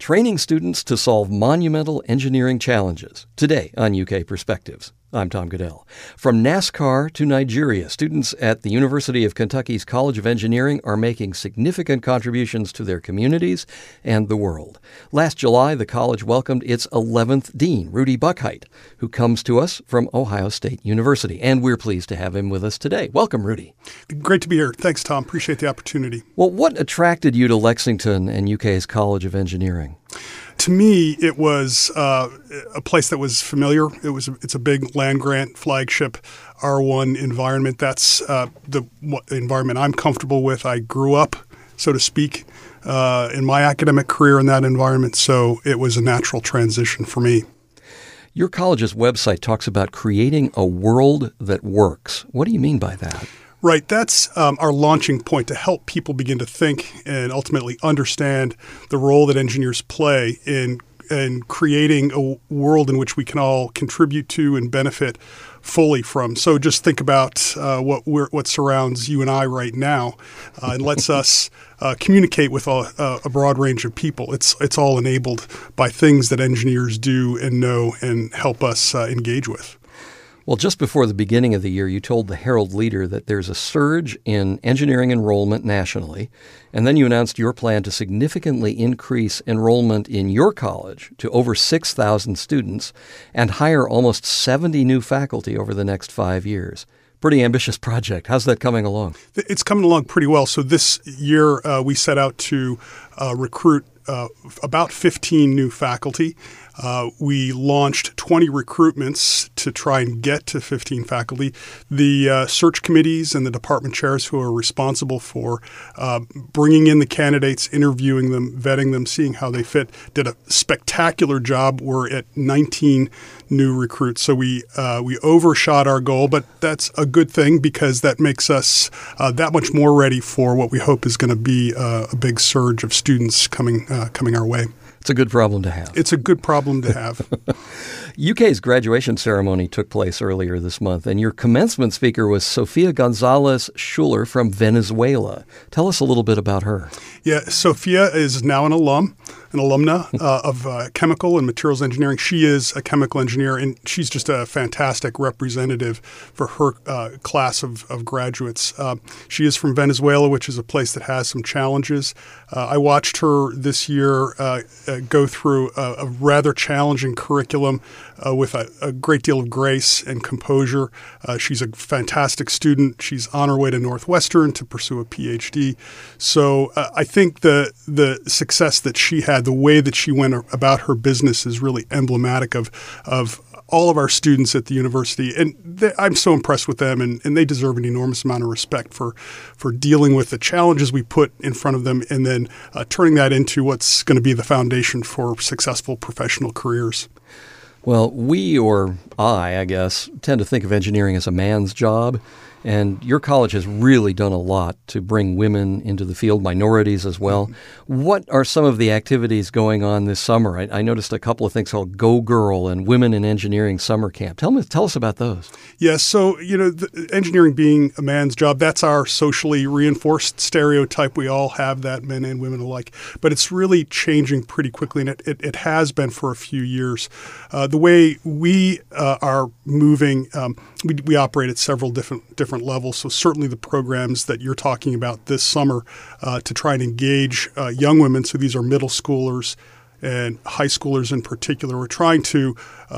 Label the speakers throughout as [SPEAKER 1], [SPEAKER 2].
[SPEAKER 1] training students to solve monumental engineering challenges. Today on UK Perspectives, I'm Tom Goodell. From NASCAR to Nigeria, students at the University of Kentucky's College of Engineering are making significant contributions to their communities and the world. Last July, the college welcomed its 11th dean, Rudy Buckheit, who comes to us from Ohio State University. And we're pleased to have him with us today. Welcome, Rudy.
[SPEAKER 2] Great to be here. Thanks, Tom. Appreciate the opportunity.
[SPEAKER 1] Well, what attracted you to Lexington and UK's College of Engineering?
[SPEAKER 2] To me, it was a place that was familiar. It's a big land-grant flagship R1 environment. That's the environment I'm comfortable with. I grew up, so to speak, in my academic career in that environment, so it was a natural transition for me.
[SPEAKER 1] Your college's website talks about creating a world that works. What do you mean by that?
[SPEAKER 2] Right. That's our launching point to help people begin to think and ultimately understand the role that engineers play in creating a world in which we can all contribute to and benefit fully from. So just think about what surrounds you and I right now and lets us communicate with a broad range of people. It's all enabled by things that engineers do and know and help us engage with.
[SPEAKER 1] Well, just before the beginning of the year, you told the Herald Leader that there's a surge in engineering enrollment nationally, and then you announced your plan to significantly increase enrollment in your college to over 6,000 students and hire almost 70 new faculty over the next 5 years. Pretty ambitious project. How's that coming along?
[SPEAKER 2] It's coming along pretty well. So this year we set out to recruit about 15 new faculty. We launched 20 recruitments to try and get to 15 faculty. The search committees and the department chairs who are responsible for bringing in the candidates, interviewing them, vetting them, seeing how they fit, did a spectacular job. We're at 19 new recruits. So we overshot our goal, but that's a good thing because that makes us that much more ready for what we hope is going to be a big surge of students coming our way.
[SPEAKER 1] It's a good problem to have.
[SPEAKER 2] It's a good problem to have.
[SPEAKER 1] UK's graduation ceremony took place earlier this month, and your commencement speaker was Sofia Gonzalez Schuler from Venezuela. Tell us a little bit about her.
[SPEAKER 2] Yeah, Sofia is now an alumna of chemical and materials engineering. She is a chemical engineer, and she's just a fantastic representative for her class of graduates. She is from Venezuela, which is a place that has some challenges. I watched her this year go through a rather challenging curriculum with a great deal of grace and composure. She's a fantastic student. She's on her way to Northwestern to pursue a PhD. So I think the success that she had, the way that she went about her business is really emblematic of all of our students at the university. And I'm so impressed with them, and they deserve an enormous amount of respect for dealing with the challenges we put in front of them and then turning that into what's going to be the foundation for successful professional careers.
[SPEAKER 1] Well, we, or I guess, tend to think of engineering as a man's job. And your college has really done a lot to bring women into the field, minorities as well. What are some of the activities going on this summer? I noticed a couple of things called Go Girl and Women in Engineering Summer Camp. Tell us about those.
[SPEAKER 2] Yes, so engineering being a man's job, that's our socially reinforced stereotype. We all have that, men and women alike. But it's really changing pretty quickly, and it has been for a few years. The way we are moving, we operate at several different levels. So certainly the programs that you're talking about this summer to try and engage young women, so these are middle schoolers and high schoolers in particular, we're trying to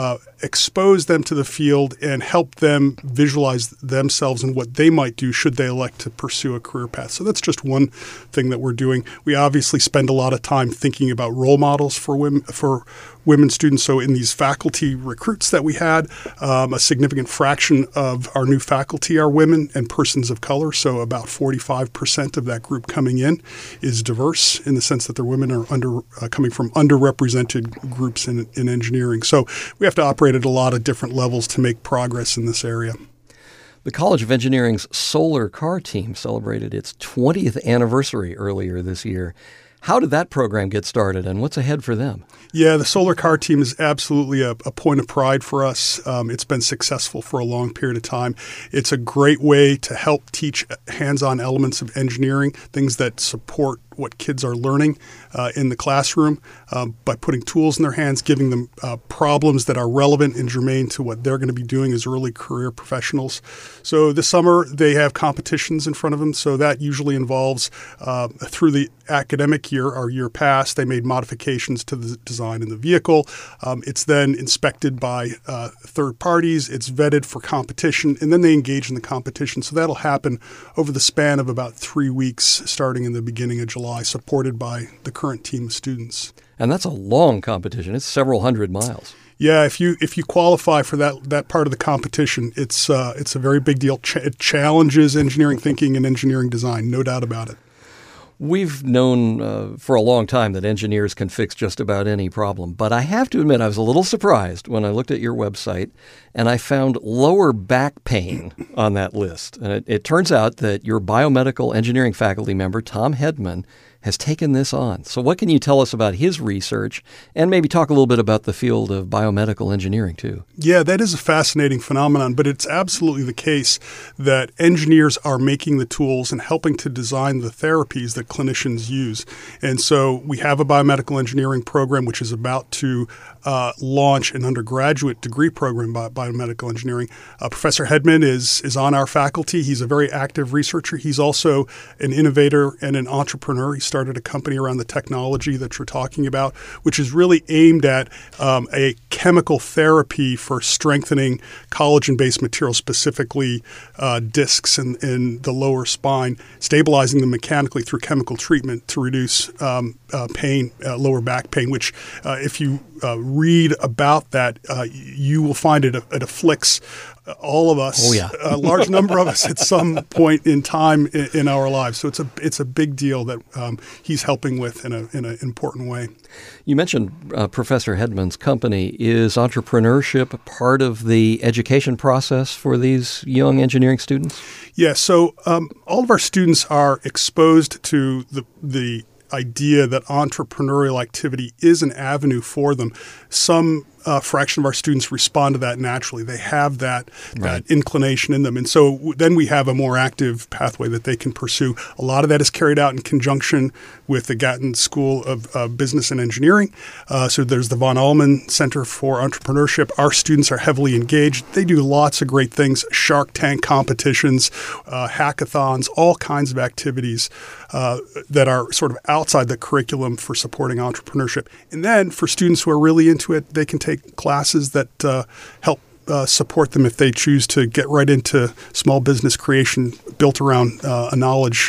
[SPEAKER 2] expose them to the field and help them visualize themselves and what they might do should they elect to pursue a career path. So that's just one thing that we're doing. We obviously spend a lot of time thinking about role models for women students. So in these faculty recruits that we had, a significant fraction of our new faculty are women and persons of color. So about 45% of that group coming in is diverse in the sense that their women are coming from underrepresented groups in engineering. So we have to operate at a lot of different levels to make progress in this area.
[SPEAKER 1] The College of Engineering's solar car team celebrated its 20th anniversary earlier this year. How did that program get started, and what's ahead for them?
[SPEAKER 2] Yeah, the solar car team is absolutely a point of pride for us. It's been successful for a long period of time. It's a great way to help teach hands-on elements of engineering, things that support what kids are learning in the classroom by putting tools in their hands, giving them problems that are relevant and germane to what they're going to be doing as early career professionals. So this summer they have competitions in front of them. So that usually involves through the academic year or year past, they made modifications to the design in the vehicle. It's then inspected by third parties. It's vetted for competition, and then they engage in the competition. So that'll happen over the span of about 3 weeks, starting in the beginning of July, supported by the current team of students.
[SPEAKER 1] And that's a long competition. It's several hundred miles.
[SPEAKER 2] Yeah, if you qualify for that part of the competition, it's a very big deal. It challenges engineering thinking and engineering design, no doubt about it.
[SPEAKER 1] We've known for a long time that engineers can fix just about any problem, but I have to admit I was a little surprised when I looked at your website and I found lower back pain on that list. And it turns out that your biomedical engineering faculty member, Tom Hedman, has taken this on. So what can you tell us about his research and maybe talk a little bit about the field of biomedical engineering too?
[SPEAKER 2] Yeah, that is a fascinating phenomenon, but it's absolutely the case that engineers are making the tools and helping to design the therapies that clinicians use. And so we have a biomedical engineering program which is about to launch an undergraduate degree program by biomedical engineering. Professor Hedman is on our faculty. He's a very active researcher. He's also an innovator and an entrepreneur. He started a company around the technology that you're talking about, which is really aimed at a chemical therapy for strengthening collagen-based materials, specifically discs in the lower spine, stabilizing them mechanically through chemical treatment to reduce pain, lower back pain, which if you read about that, you will find it afflicts all of us, a large number of us at some point in time in our lives. So it's a big deal that he's helping with in an important way.
[SPEAKER 1] You mentioned Professor Hedman's company. Is entrepreneurship part of the education process for these young engineering students?
[SPEAKER 2] Yeah, so all of our students are exposed to the idea that entrepreneurial activity is an avenue for them. Some fraction of our students respond to that naturally. They have that inclination in them. And so then we have a more active pathway that they can pursue. A lot of that is carried out in conjunction with the Gatton School of Business and Engineering. So there's the Von Allman Center for Entrepreneurship. Our students are heavily engaged. They do lots of great things, Shark Tank competitions, hackathons, all kinds of activities that are sort of outside the curriculum for supporting entrepreneurship. And then for students who are really into it, they can take classes that help support them if they choose to get right into small business creation built around a knowledge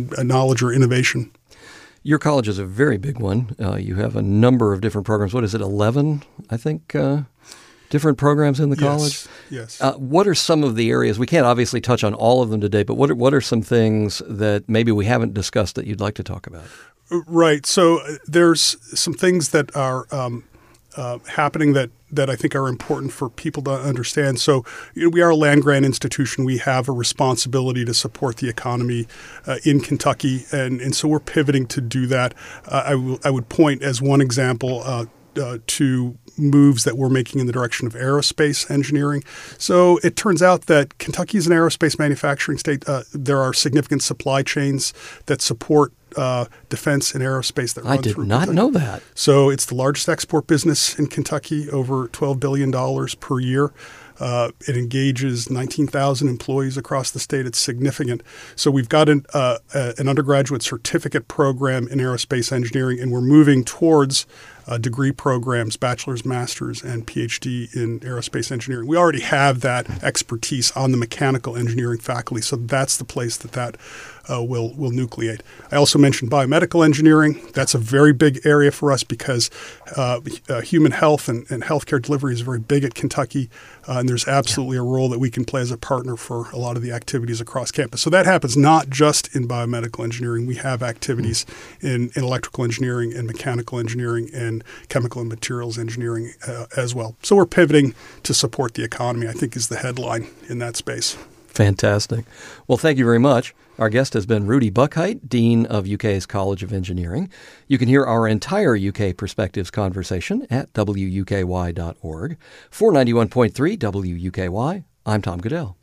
[SPEAKER 2] or innovation.
[SPEAKER 1] Your college is a very big one. You have a number of different programs. What is it, 11, I think, different programs in the college?
[SPEAKER 2] Yes.
[SPEAKER 1] What are some of the areas? We can't obviously touch on all of them today, but what are some things that maybe we haven't discussed that you'd like to talk about?
[SPEAKER 2] Right. So there's some things that are happening that I think are important for people to understand. So we are a land-grant institution. We have a responsibility to support the economy in Kentucky, and so we're pivoting to do that. I would point as one example to moves that we're making in the direction of aerospace engineering. So it turns out that Kentucky is an aerospace manufacturing state. There are significant supply chains that support defense and aerospace that run through Kentucky.
[SPEAKER 1] I did not know that.
[SPEAKER 2] So it's the largest export business in Kentucky, over $12 billion per year. It engages 19,000 employees across the state. It's significant. So we've got an undergraduate certificate program in aerospace engineering, and we're moving towards degree programs, bachelor's, master's, and PhD in aerospace engineering. We already have that expertise on the mechanical engineering faculty, so that's the place that will nucleate. I also mentioned biomedical engineering. That's a very big area for us because human health and healthcare delivery is very big at Kentucky, and there's absolutely a role that we can play as a partner for a lot of the activities across campus. So that happens not just in biomedical engineering. We have activities in electrical engineering and mechanical engineering and chemical and materials engineering as well. So we're pivoting to support the economy, I think, is the headline in that space.
[SPEAKER 1] Fantastic. Well, thank you very much. Our guest has been Rudy Buckheit, Dean of UK's College of Engineering. You can hear our entire UK Perspectives conversation at wuky.org. For 91.3 WUKY, I'm Tom Goodell.